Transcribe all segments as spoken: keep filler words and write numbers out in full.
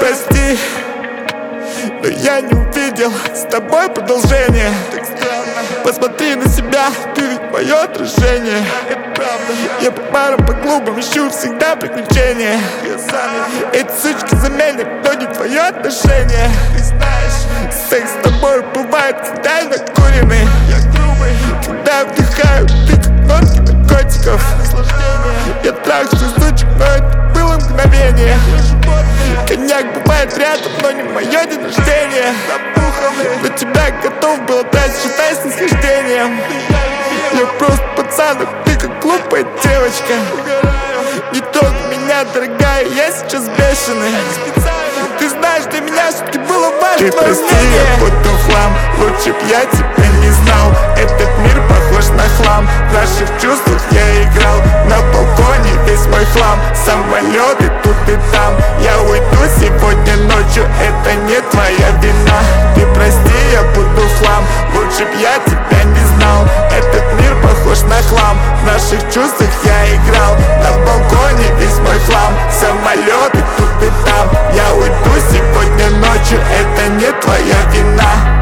прости, но я не увидел с тобой продолжение. Так странно. Посмотри на себя, ты ведь мое отражение. Это правда. Я по барам, по клубам ищу всегда приключения. Эти сучки заменят, но не твое отношение. Ты знаешь, секс с тобой бывает, когда я накуренный. Я грубый, когда я вдыхаю, ты как нотки наркотиков. Я трахаю сучек, но это было мгновение. Коньяк бывает рядом, но не мое день рождения. На тебя готов был отдать, считай, снисхождением. Я просто пацан, а ты как глупая девочка. Не трогай меня, дорогая, я сейчас бешеный. Ты знаешь, для меня все-таки было важно. Ты прости, я буду хлам, лучше б я тебя не знал. Этот мир похож на хлам, в наших чувствах я играл. На балконе весь мой хлам, самолеты тут и там. Я уйду сегодня ночью, это не твоя вина. Ты прости, я буду хлам, лучше б я тебя не знал. Этот мир похож на хлам, в наших чувствах я играл. На балконе весь мой хлам, самолеты тут и там. Я уйду сегодня ночью, это не твоя вина.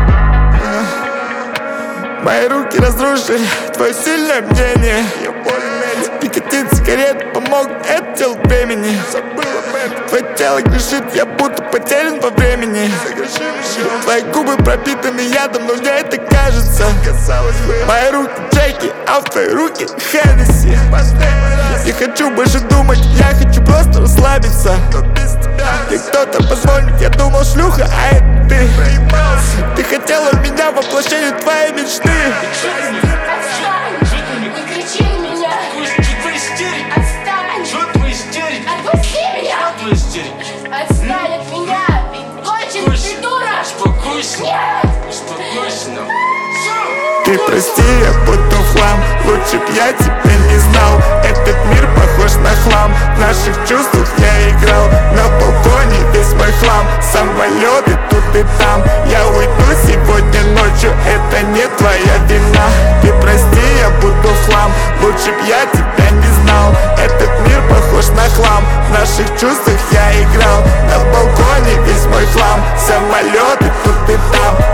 Мои руки разрушили твое сильное мнение. Никотин, сигарет помог, это дело времени. Твое тело грешит, я будто потерян во времени. Твои губы пропитаны ядом, но мне это кажется. Мои руки Джеки, а в твои руки Хеннесси. Не хочу больше думать, я хочу просто расслабиться. И кто-то позвонит, я думал шлюха, а это ты. Ты хотела меня, воплощение твоей мечты. Отстань от меня, ты конченый придурок! Успокойся! Нет! Успокойся! Ты прости, я буду хлам, лучше б я тебя не знал. Этот мир похож на хлам, в наших чувствах я играл. На балконе весь мой хлам, самолеты тут и там. Я уйду сегодня ночью, это не твоя вина. Ты прости, я буду хлам, лучше б я тебя не знал. Этот мир похож на хлам, в наших чувствах я играл. На балконе весь мой хлам, самолеты тут и там.